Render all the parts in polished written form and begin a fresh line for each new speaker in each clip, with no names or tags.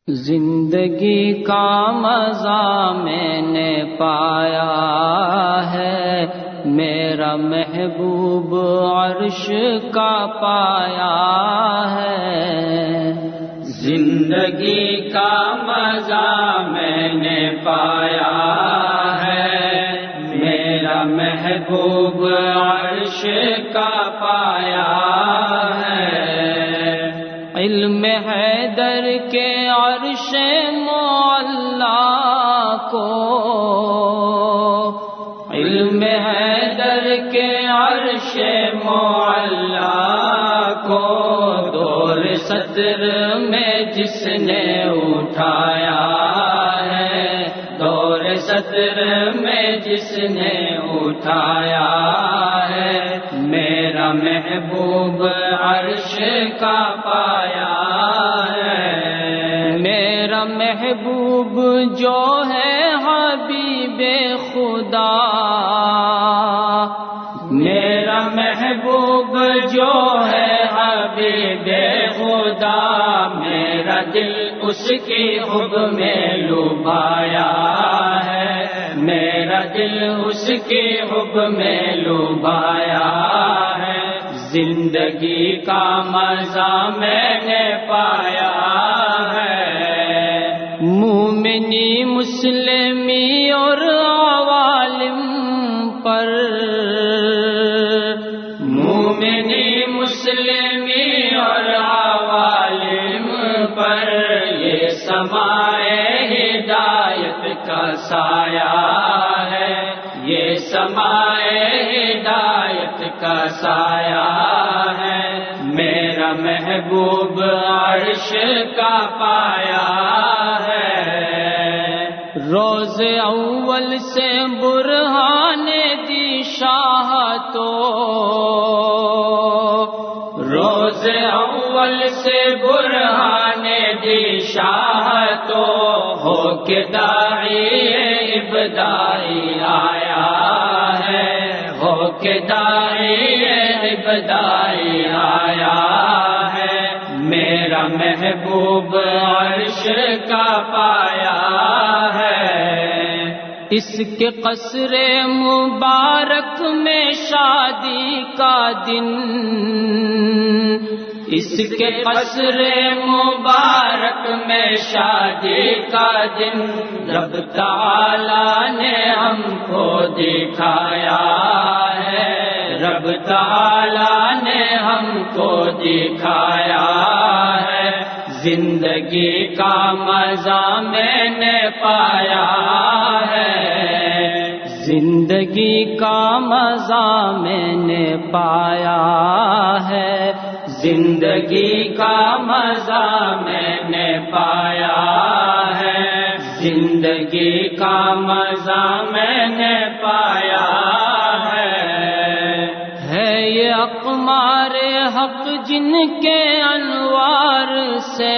زندگی کا مزہ میں نے پایا ہے، میرا محبوب عرش کا پایا ہے۔ زندگی کا مزہ میں نے پایا ہے، میرا محبوب عرش کا پایا ہے۔ علم حیدر کے عرش معلا کو، علم حیدر کے عرش معلا کو دور صدر میں جس نے اٹھایا ہے، دور صدر میں جس نے اٹھایا ہے، میرا محبوب عرش کا پایا ہے۔ میرا محبوب جو ہے حبیب خدا، میرا محبوب جو ہے حبیب خدا، میرا دل اس کی حب میں لبھایا ہے، میرا دل اس کی حب میں لبھایا ہے۔ زندگی کا مزہ میں نے پایا ہے، مومنی مسلمی اور عوالم پر، مومنی مسلمی اور عوالم پر یہ سمائے ہدایت کا سایہ ہے، یہ سمائے ہدایت کا سایہ ہے، میرا محبوب عرش کا پایا ہے۔ روز اول سے برہان دی شاہ تو، روز اول سے برہان دی شاہ تو ہو کے داعی ابدائی آیا ہے، ہو کے داعی ابدائی آیا ہے، میرا محبوب عرش کا پایا ہے۔ اس کے قصر مبارک میں شادی کا دن، اس کے قصر مبارک میں شادی کا دن رب تعالی نے ہم کو دکھایا ہے، رب تعالی نے ہم کو دکھایا ہے۔ زندگی کا مزہ میں نے پایا ہے، زندگی کا مزہ میں نے پایا ہے، زندگی کا مزہ میں نے پایا ہے، زندگی کا مزہ میں نے پایا ہے یہ اقمار حق جن کے انوار سے،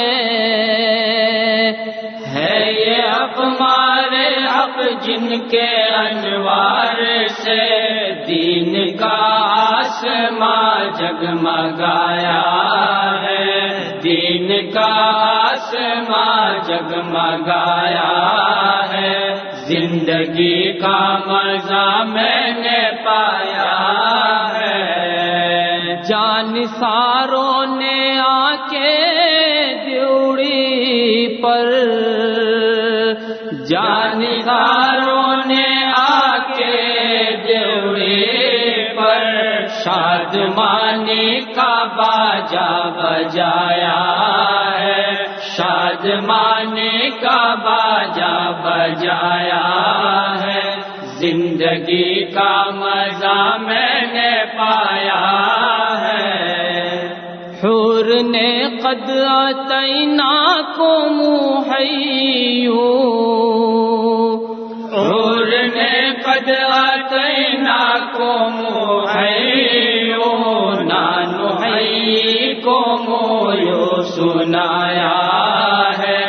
ہے یہ اقمار حق جن کے انوار سے دین کا آسمان جگمگایا ہے، دین کا آسمان جگمگایا ہے، زندگی کا مزہ میں نے پایا ہے۔ جانثاروں نے آ کے دیوڑی پر، جانثاروں نے آ کے دیوڑی پر شادمانی کا باجا بجایا ہے، شادمانی کا باجا بجایا ہے، زندگی کا مزہ میں نے پایا ہے۔ حور نے قد اتیناکم حیوں، حور نے قد اتیناکم حیوں، نانحییکم یوں سنایا ہے،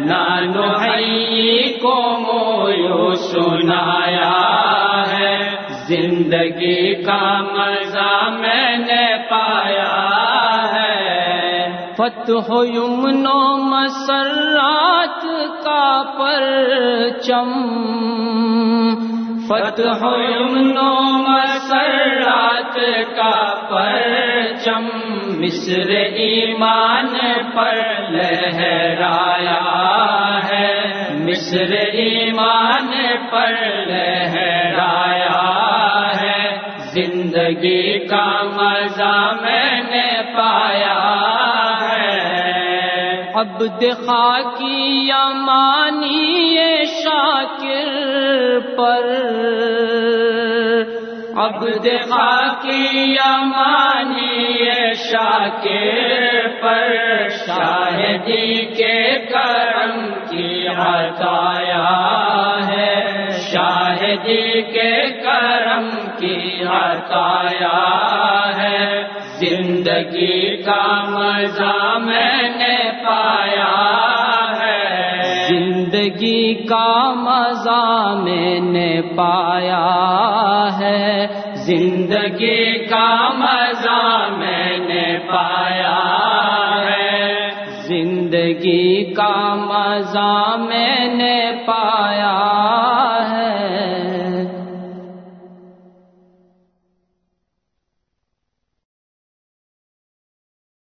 نانحییکم یوں سنایا ہے، زندگی کا مزہ میں نے پایا ہے۔ فتح یمن و مسرات کا پرچم، فتح یمن و مسرات کا پرچم مصر ایمان پر لہرایا ہے، مصر ایمان پر لہرایا ہے، زندگی کا مزہ میں نے پایا ہے۔ عبد خاکی یمانی شاکر پر، عبد خاکی یمانی شاکر پر شاہدی کے کرم کی عطایا ہے، شاہدی کے کرم کی عطایا ہے، زندگی کا مزہ میں نے پایا ہے، زندگی کا مزہ میں نے پایا ہے، زندگی کا مزہ میں نے پایا ہے، زندگی کا مزہ میں نے پایا